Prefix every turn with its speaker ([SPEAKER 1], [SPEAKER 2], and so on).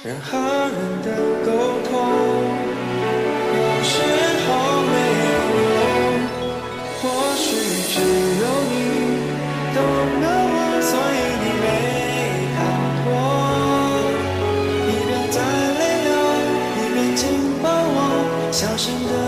[SPEAKER 1] 人和人的沟通，有时候没有用。或许只有你懂得我，所以你没看破。一边在泪流，一边紧抱我，小声的。